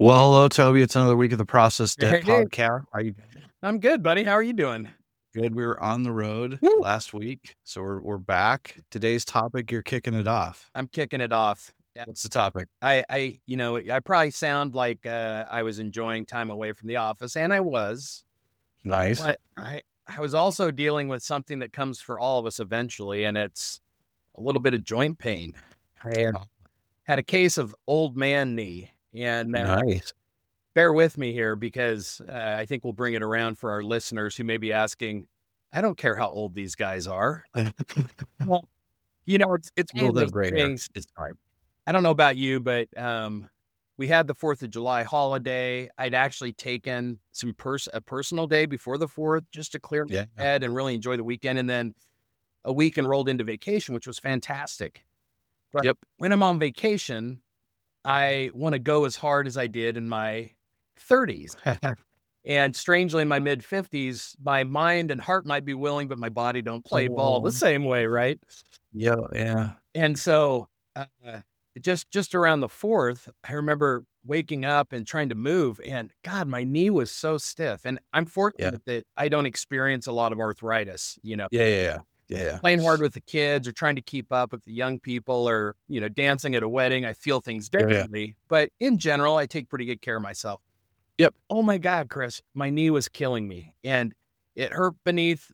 Well, hello, Toby. It's another week of the Process Debt Hey, podcast. Are you I'm good, buddy. How are you doing? good? We were on the road Woo. last week, so we're back. Today's topic, you're kicking it off. I'm kicking it off. Yeah. What's the topic? I probably sound like I was enjoying time away from the office, and I was, Nice. but I was also dealing with something that comes for all of us eventually, and it's a little bit of joint pain. I had a case of old man knee, and Nice. bear with me here because I think we'll bring it around for our listeners who may be asking, I don't care how old these guys are. Well, it's one Little of bit of those gray hair. things. It's fine. I don't know about you, but we had the 4th of July holiday. I'd actually taken a personal day before the 4th just to clear my Yeah. head and really enjoy the weekend. And then a weekend rolled into vacation, which was fantastic. But Yep. when I'm on vacation, I want to go as hard as I did in my 30s. And strangely, in my mid 50s, my mind and heart might be willing, but my body don't play ball the same way, right? Yeah. Yeah. And so, uh, just around the 4th, I remember waking up and trying to move, and God, my knee was so stiff. And I'm Yeah. fortunate that I don't experience a lot of arthritis, Yeah. Yeah. Yeah. playing hard with the kids or trying to keep up with the young people or, dancing at a wedding. I feel things Yeah. differently, but in general, I take pretty good care of myself. Yep. Oh my God, Chris, my knee was killing me, and it hurt beneath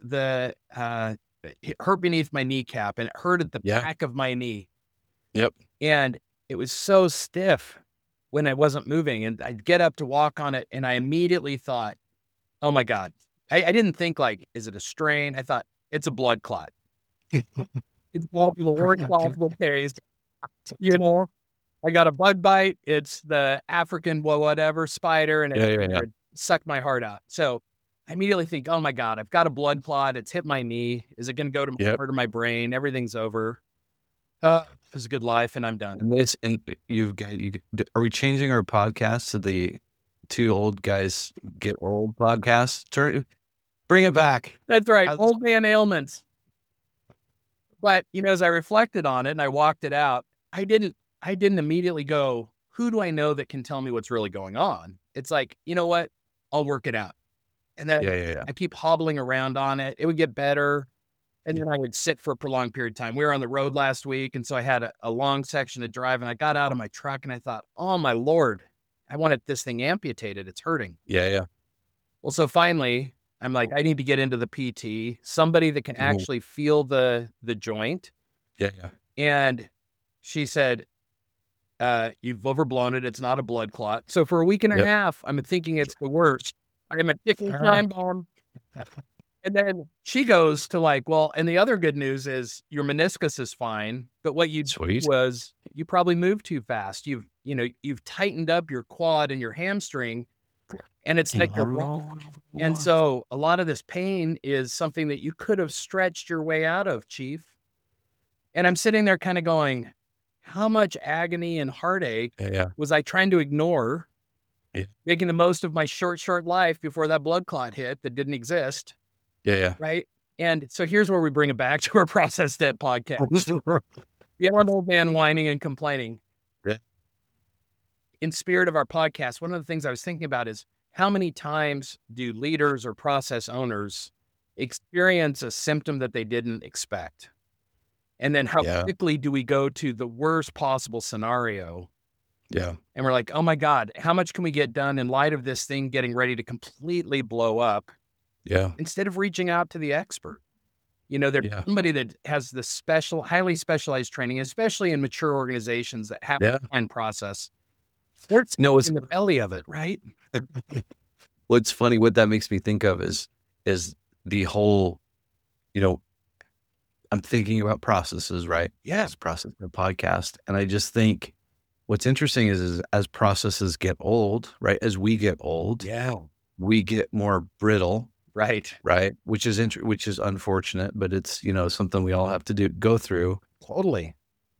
my kneecap, and it hurt at the Yeah. back of my knee. Yep. And it was so stiff when I wasn't moving, and I'd get up to walk on it, and I immediately thought, oh my God. I didn't think like, is it a strain? I thought it's a blood clot. It's all the worst possible case. I got a bug bite. It's the African whatever spider, and it sucked my heart out. So I immediately think, oh my God, I've got a blood clot. It's hit my knee. Is it going to go to my heart or my brain? Everything's over. It was a good life, and I'm done. And are we changing our podcast to the Two Old Guys Get Old podcast? Bring it back. That's right. Old man ailments. But, as I reflected on it and I walked it out, I didn't immediately go, who do I know that can tell me what's really going on? It's like, you know what? I'll work it out. And then I keep hobbling around on it. It would get better. And then I would sit for a prolonged period of time. We were on the road last week. And so I had a long section to drive, and I got out of my truck and I thought, oh my Lord, I wanted this thing amputated. It's hurting. Yeah. Well, so finally I'm like, I need to get into the PT, somebody that can actually feel the joint. Yeah. And she said, you've overblown it. It's not a blood clot. So for a week and a half, I'm thinking it's the worst. I'm a ticking time bomb. And then she goes to like, well, and the other good news is your meniscus is fine, but what you did was you probably moved too fast. You've tightened up your quad and your hamstring, and it's like and so a lot of this pain is something that you could have stretched your way out of, Chief. And I'm sitting there kind of going, how much agony and heartache was I trying to ignore, making the most of my short life before that blood clot hit that didn't exist. Yeah. Right. And so here's where we bring it back to our Process Debt podcast. We have an old man whining and complaining. Yeah. In spirit of our podcast, one of the things I was thinking about is how many times do leaders or process owners experience a symptom that they didn't expect? And then how quickly do we go to the worst possible scenario? Yeah. And we're like, oh my God, how much can we get done in light of this thing getting ready to completely blow up? Yeah. Instead of reaching out to the expert. There's somebody that has the highly specialized training, especially in mature organizations that have a defined process. It's in the belly of it, right? What's funny, what that makes me think of is the whole, I'm thinking about processes, right? Yes. Process the podcast. And I just think what's interesting is as processes get old, right? As we get old, we get more brittle. Right. Which is unfortunate, but it's, something we all have to go through. Totally.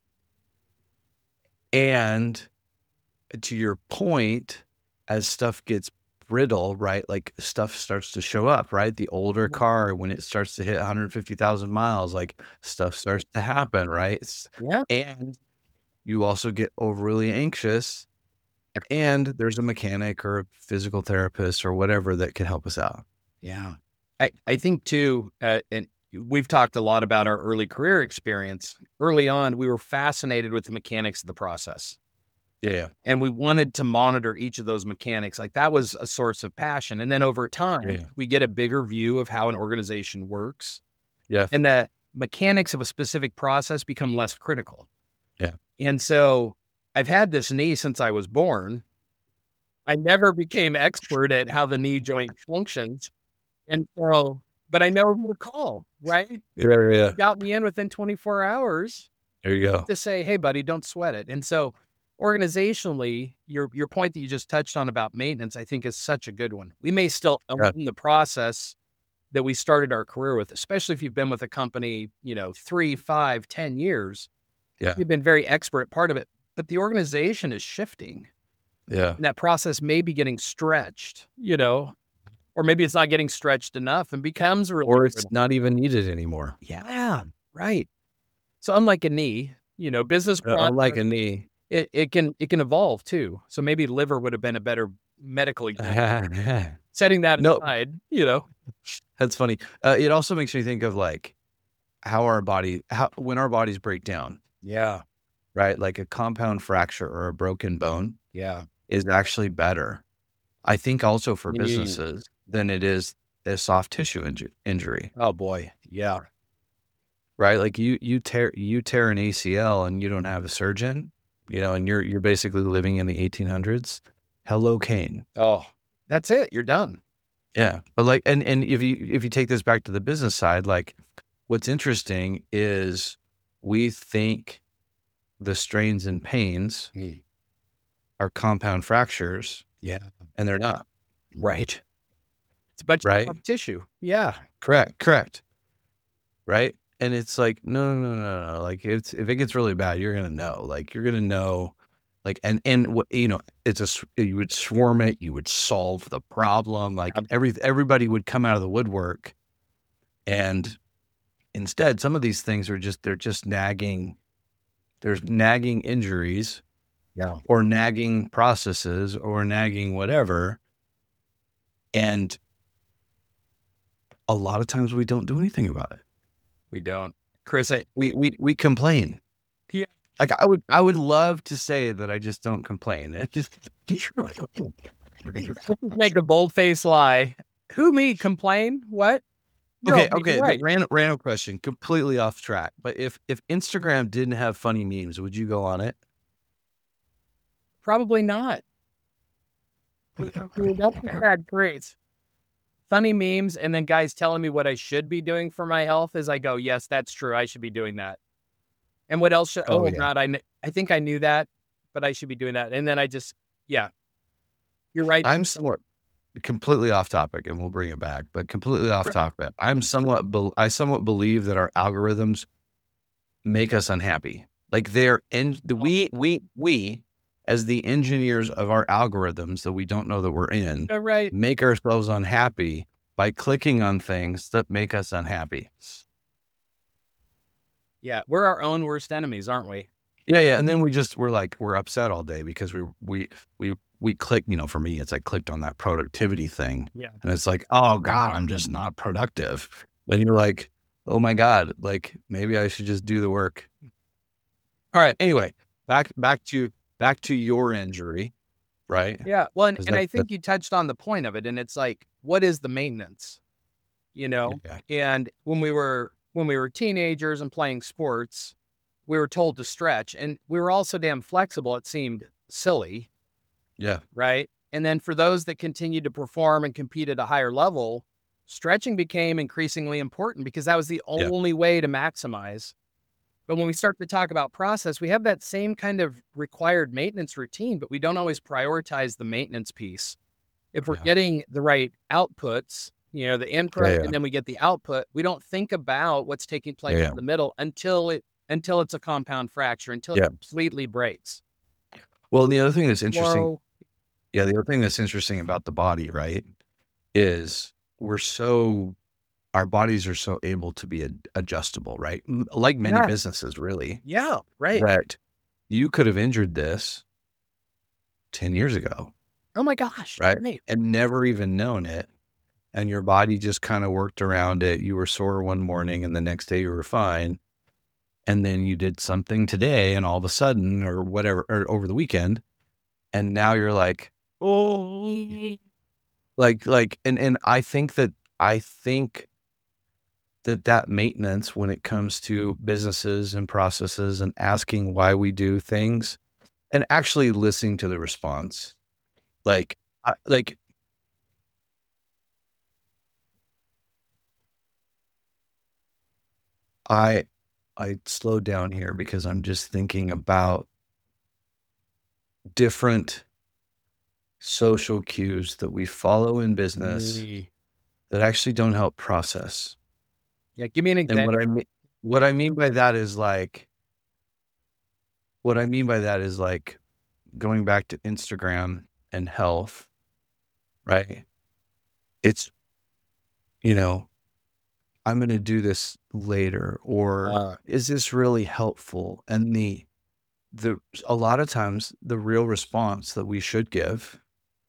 And to your point, as stuff gets brittle, right? Like stuff starts to show up, right? The older car, when it starts to hit 150,000 miles, like stuff starts to happen, right? Yeah. And you also get overly anxious And there's a mechanic or a physical therapist or whatever that can help us out. Yeah. I think too, and we've talked a lot about our early career experience. Early on, we were fascinated with the mechanics of the process. Yeah. And we wanted to monitor each of those mechanics. Like that was a source of passion. And then over time, we get a bigger view of how an organization works. Yeah. And the mechanics of a specific process become less critical. Yeah. And so I've had this knee since I was born. I never became expert at how the knee joint functions. And so, but I know who to call, right? Yeah. Got me in within 24 hours. There you go. To say, hey, buddy, don't sweat it. And so organizationally, your point that you just touched on about maintenance, I think is such a good one. We may still own the process that we started our career with, especially if you've been with a company, 3, 5, 10 years. Yeah. You've been very expert at part of it, but the organization is shifting. Yeah. And that process may be getting stretched, or maybe it's not getting stretched enough and becomes really or it's not even needed anymore. Yeah. Right. So unlike a knee, business unlike a knee, it can evolve too. So maybe liver would have been a better medical example. Setting that aside, That's funny. It also makes me think of like when our bodies break down. Yeah. Right. Like a compound fracture or a broken bone. Yeah. Is actually better, I think, also for businesses than it is a soft tissue injury. Oh boy. Yeah. Right. Like you tear an ACL and you don't have a surgeon, and you're basically living in the 1800s. Hello, Kane. Oh, that's it. You're done. Yeah. But like, and if you take this back to the business side, like what's interesting is we think the strains and pains are compound fractures. Yeah. And they're not. Right. It's a bunch of tissue. Yeah. Correct. Right. And it's like, no. Like if it gets really bad, you're going to know, like, and what, you would swarm it, you would solve the problem. Like everybody would come out of the woodwork, and instead some of these things they're just nagging. There's nagging injuries. Yeah. Or nagging processes or nagging whatever. And a lot of times we don't do anything about it. We don't. Chris, we complain. Yeah. Like I would love to say that I just don't complain. It just make a bold-faced lie. Who, me, complain? What? Okay. Right. Random question, completely off track. But if Instagram didn't have funny memes, would you go on it? Probably not. That's great. Funny memes, and then guys telling me what I should be doing for my health as I go, yes, that's true. I should be doing that. And what else should, God, I think I knew that, but I should be doing that. And then you're right. I'm somewhat completely off topic, and we'll bring it back, but completely off topic. I somewhat believe that our algorithms make us unhappy. Like we as the engineers of our algorithms that we don't know that we're in, make ourselves unhappy by clicking on things that make us unhappy. Yeah, we're our own worst enemies, aren't we? Yeah. And then we're upset all day because we click, for me, it's like clicked on that productivity thing. Yeah. And it's like, oh God, I'm just not productive. Then you're like, oh my God, like maybe I should just do the work. All right. Anyway, back to your injury, right? Yeah. Well, and I think you touched on the point of it, and it's like, what is the maintenance? And when we were teenagers and playing sports, we were told to stretch, and we were also damn flexible. It seemed silly. Yeah. Right. And then for those that continued to perform and compete at a higher level, stretching became increasingly important because that was the only way to maximize. But when we start to talk about process, we have that same kind of required maintenance routine, but we don't always prioritize the maintenance piece. If we're getting the right outputs, the input, and then we get the output, we don't think about what's taking place in the middle until it's a compound fracture, until it completely breaks. Well, the other thing that's interesting, the other thing that's interesting about the body, right, is our bodies are so able to be adjustable, right? Like many businesses, really. Yeah, right. That you could have injured this 10 years ago. Oh my gosh. Right. Great. And never even known it. And your body just kind of worked around it. You were sore one morning and the next day you were fine. And then you did something today and all of a sudden or whatever, or over the weekend. And now you're like, oh, and I think that that maintenance when it comes to businesses and processes and asking why we do things and actually listening to the response, like, I slowed down here because I'm just thinking about different social cues that we follow in business that actually don't help process. Yeah, give me an example. And what I mean by that is like going back to Instagram and health, right? It's, I'm going to do this later, or is this really helpful? And a lot of times the real response that we should give,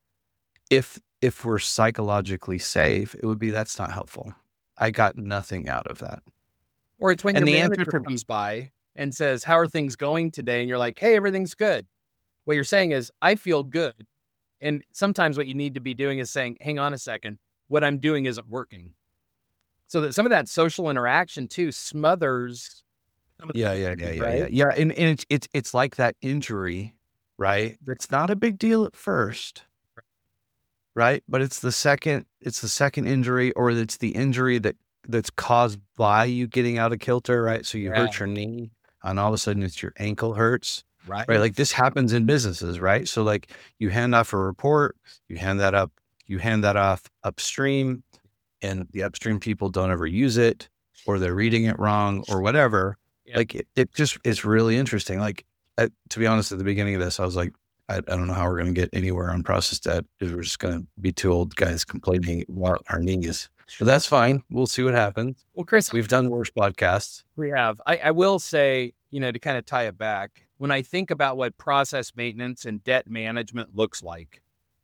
if we're psychologically safe, it would be, that's not helpful. I got nothing out of that. Or it's when your manager comes by and says, how are things going today? And you're like, hey, everything's good. What you're saying is, I feel good. And sometimes what you need to be doing is saying, hang on a second, what I'm doing isn't working. So that some of that social interaction too smothers. Yeah. And it's like that injury, right? It's not a big deal at first, right? But it's the second injury, or it's the injury that's caused by you getting out of kilter, right? So you hurt your knee and all of a sudden it's your ankle hurts, right? Like this happens in businesses, right? So like you hand off a report, you hand that off upstream, and the upstream people don't ever use it, or they're reading it wrong or whatever. Yeah. Like it's really interesting. Like, to be honest, at the beginning of this, I was like, I don't know how we're going to get anywhere on process debt, because we're just going to be two old guys complaining about our knees. But that's fine. We'll see what happens. Well, Chris, we've done worse podcasts. We have. I will say, to kind of tie it back, when I think about what process maintenance and debt management looks like,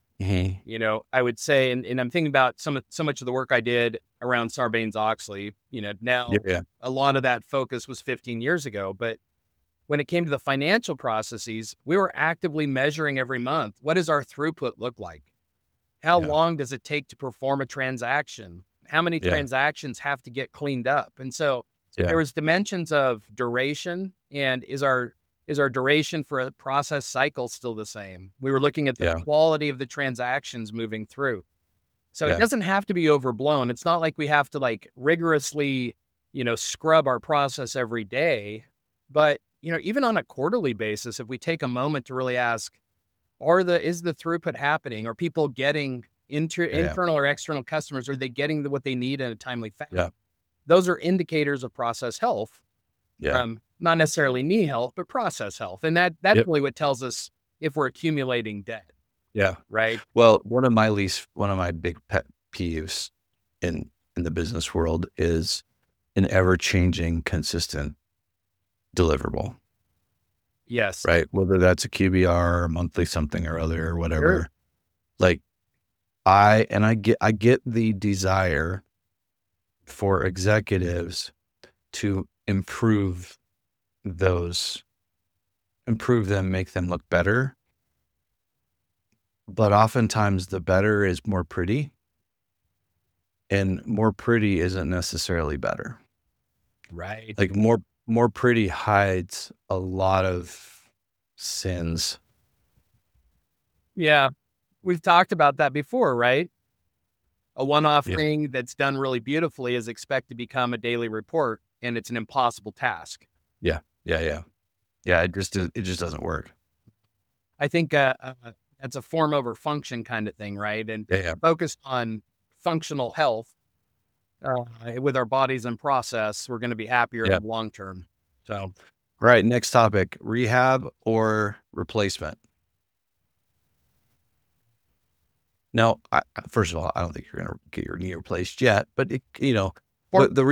I would say, and I'm thinking about so much of the work I did around Sarbanes-Oxley, now a lot of that focus was 15 years ago, but when it came to the financial processes, we were actively measuring every month. What does our throughput look like? How long does it take to perform a transaction? How many transactions have to get cleaned up? And so there was dimensions of duration, and is our duration for a process cycle still the same? We were looking at the quality of the transactions moving through. So it doesn't have to be overblown. It's not like we have to rigorously, scrub our process every day, but even on a quarterly basis, if we take a moment to really ask, is the throughput happening? Are people getting internal or external customers? Are they getting what they need in a timely fashion? Yeah. Those are indicators of process health. Yeah. Not necessarily knee health, but process health. And that's really what tells us if we're accumulating debt. Yeah. Right. Well, one of my big pet peeves in the business world is an ever-changing, consistent deliverable. Yes. Right. Whether that's a QBR or monthly something or other or whatever. Sure. Like I get the desire for executives to improve them, make them look better. But oftentimes the better is more pretty, and more pretty isn't necessarily better. Right. Like more pretty hides a lot of sins. Yeah. We've talked about that before, right? A one-off thing that's done really beautifully is expected to become a daily report, and it's an impossible task. Yeah. It just doesn't work. I think that's a form over function kind of thing, right? And focused on functional health with our bodies and process, we're going to be happier in the long term. So, right. Next topic: rehab or replacement. Now, first of all, I don't think you're going to get your knee replaced yet, but the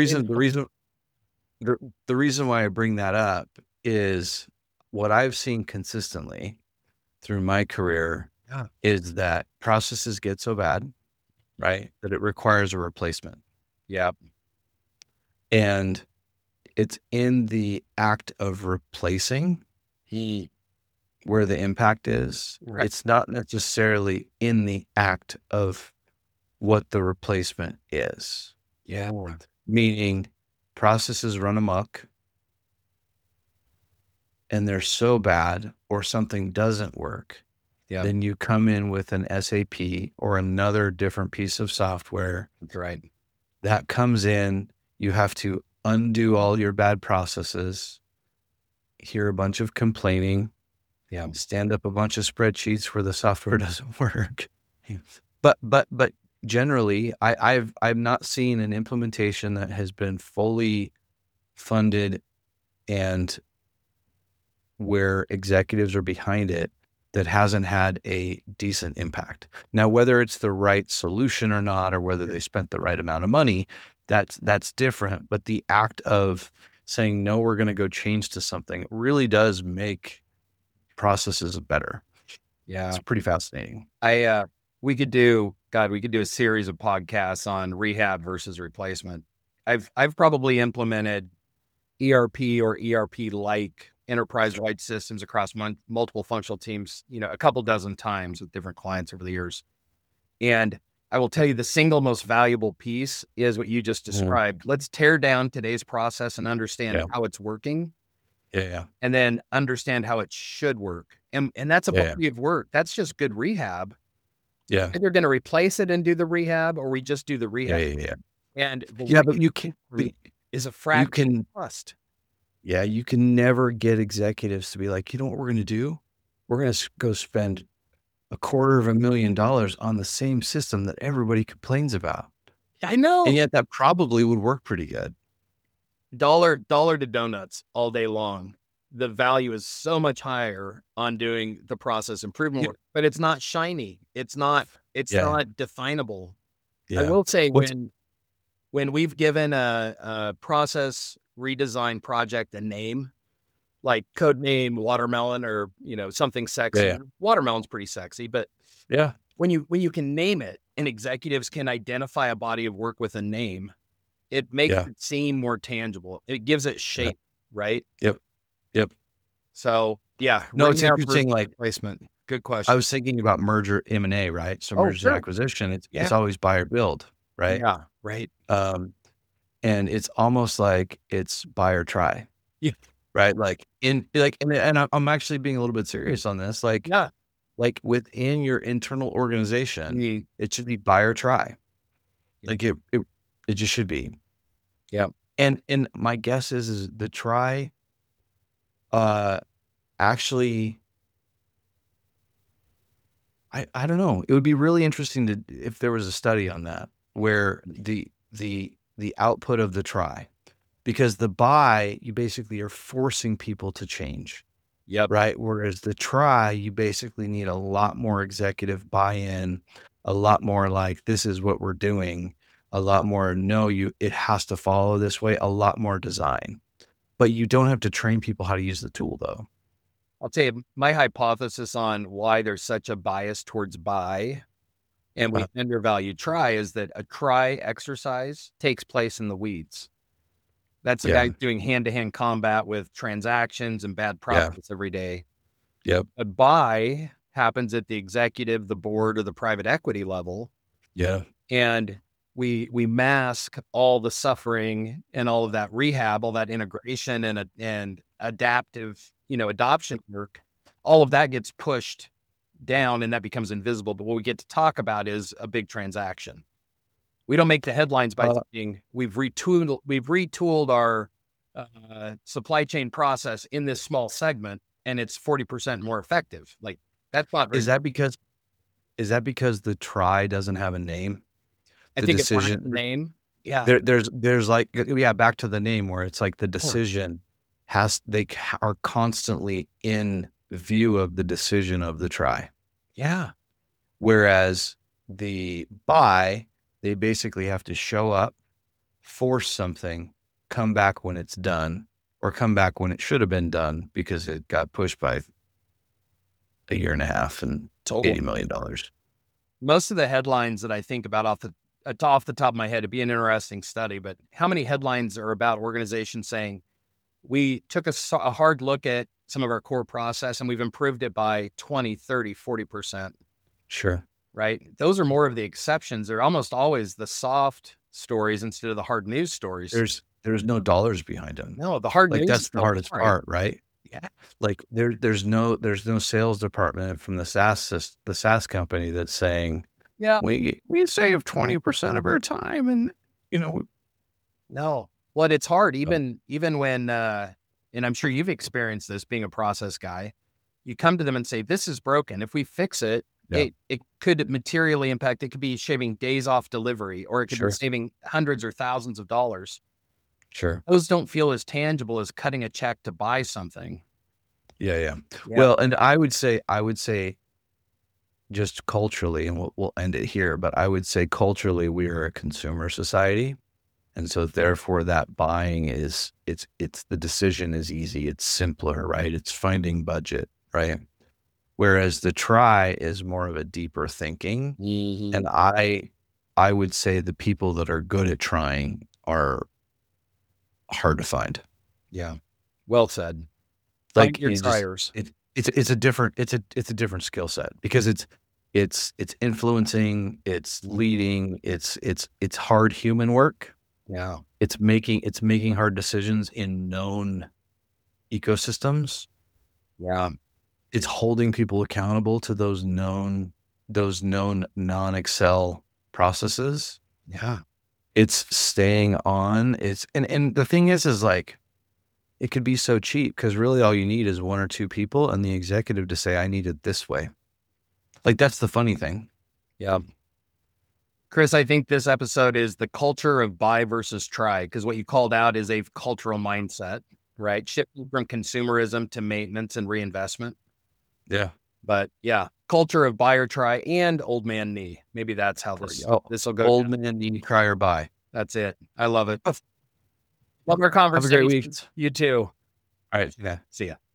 reason why I bring that up is what I've seen consistently through my career is that processes get so bad, right, that it requires a replacement. Yeah. And it's in the act of replacing where the impact is. Right. It's not necessarily in the act of what the replacement is. Yeah. Meaning processes run amok and they're so bad or something doesn't work. Yeah. Then you come in with an SAP or another different piece of software. That's right. That comes in, you have to undo all your bad processes, hear a bunch of complaining, stand up a bunch of spreadsheets where the software doesn't work. But generally, I've not seen an implementation that has been fully funded and where executives are behind it that hasn't had a decent impact. Now, whether it's the right solution or not, or whether they spent the right amount of money, that's different. But the act of saying, no, we're going to go change to something really does make processes better. Yeah. It's pretty fascinating. We could do a series of podcasts on rehab versus replacement. I've probably implemented ERP or ERP-like enterprise-wide systems across multiple functional teams, a couple dozen times with different clients over the years. And I will tell you the single most valuable piece is what you just described. Let's tear down today's process and understand how it's working. Yeah. And then understand how it should work. And that's a body of work. That's just good rehab. Yeah. Either going to replace it and do the rehab, or we just do the rehab. Yeah. And but you can is a fraction of trust. Yeah, you can never get executives to be like, you know what we're going to do? We're going to go spend $250,000 on the same system that everybody complains about. I know. And yet that probably would work pretty good. Dollar to donuts all day long. The value is so much higher on doing the process improvement work, but it's not shiny. It's not definable. Yeah. I will say when we've given a process redesign project a name, like code name Watermelon or something sexy. Yeah. Watermelon's pretty sexy, but when you can name it and executives can identify a body of work with a name, it makes it seem more tangible. It gives it shape, right? Yep. So no, it's interesting. Like placement. Good question. I was thinking about merger M&A, right? So merger and acquisition, it's always buy or build, right? Yeah, right. And it's almost like it's buy or try. Yeah. Right. And I'm actually being a little bit serious on this. Like within your internal organization, it should be buy or try. Like it just should be. Yeah. And my guess is the try, actually, I don't know. It would be really interesting if there was a study on that where the output of the try, because the buy, you basically are forcing people to change. Yep. Right. Whereas the try, you basically need a lot more executive buy-in, a lot more like, this is what we're doing, a lot more, it has to follow this way, a lot more design. But you don't have to train people how to use the tool, though. I'll tell you, my hypothesis on why there's such a bias towards buy and we undervalue try is that a try exercise takes place in the weeds. That's the guy doing hand-to-hand combat with transactions and bad profits every day. Yep. A buy happens at the executive, the board, or the private equity level. Yeah. And we mask all the suffering and all of that rehab, all that integration and adaptive, adoption work. All of that gets pushed down and that becomes invisible. But what we get to talk about is a big transaction. We don't make the headlines by saying we've retooled our supply chain process in this small segment and it's 40% more effective. Like that's not very. Is that because the try doesn't have a name? I think it's the name. Yeah. There's like, back to the name where it's like the decision they are constantly in view of the decision of the try. Yeah. Whereas the buy, they basically have to show up, force something, come back when it's done, or come back when it should have been done because it got pushed by a year and a half and $80 million. Most of the headlines that I think about off the top of my head, it'd be an interesting study, but how many headlines are about organizations saying, we took a hard look at some of our core process and we've improved it by 20, 30, 40%. Sure. Right? Those are more of the exceptions. They're almost always the soft stories instead of the hard news stories. There's no dollars behind them. No, the hard news. That's the hardest part, right? Yeah. Like there's no sales department from the SaaS company that's saying, yeah, we save 20% of our time, and no. Well, it's hard even when and I'm sure you've experienced this being a process guy. You come to them and say, this is broken. If we fix it, it could materially impact. It could be shaving days off delivery, or it could be saving hundreds or thousands of dollars. Sure. Those don't feel as tangible as cutting a check to buy something. Yeah. Well, and I would say just culturally, and we'll end it here, but I would say culturally we are a consumer society. And so therefore that buying it's the decision is easy. It's simpler, right? It's finding budget, right? Whereas the try is more of a deeper thinking. Mm-hmm. And I would say the people that are good at trying are hard to find. Yeah. Well said. Like your tryers. It's a different skill set, because it's influencing, it's leading, it's hard human work. Yeah. It's making hard decisions in known ecosystems. Yeah. It's holding people accountable to those known non-Excel processes. Yeah. It's staying on. And the thing is like, it could be so cheap, because really all you need is one or two people and the executive to say, I need it this way. Like, that's the funny thing. Yeah. Chris, I think this episode is the culture of buy versus try, because what you called out is a cultural mindset, right? Shifting from consumerism to maintenance and reinvestment. Yeah. But yeah, culture of buy or try and old man knee. Maybe that's how this will go. Old man knee, try or buy. That's it. I love it. Love our conversation. Have a great week. You too. All right. Yeah. See ya.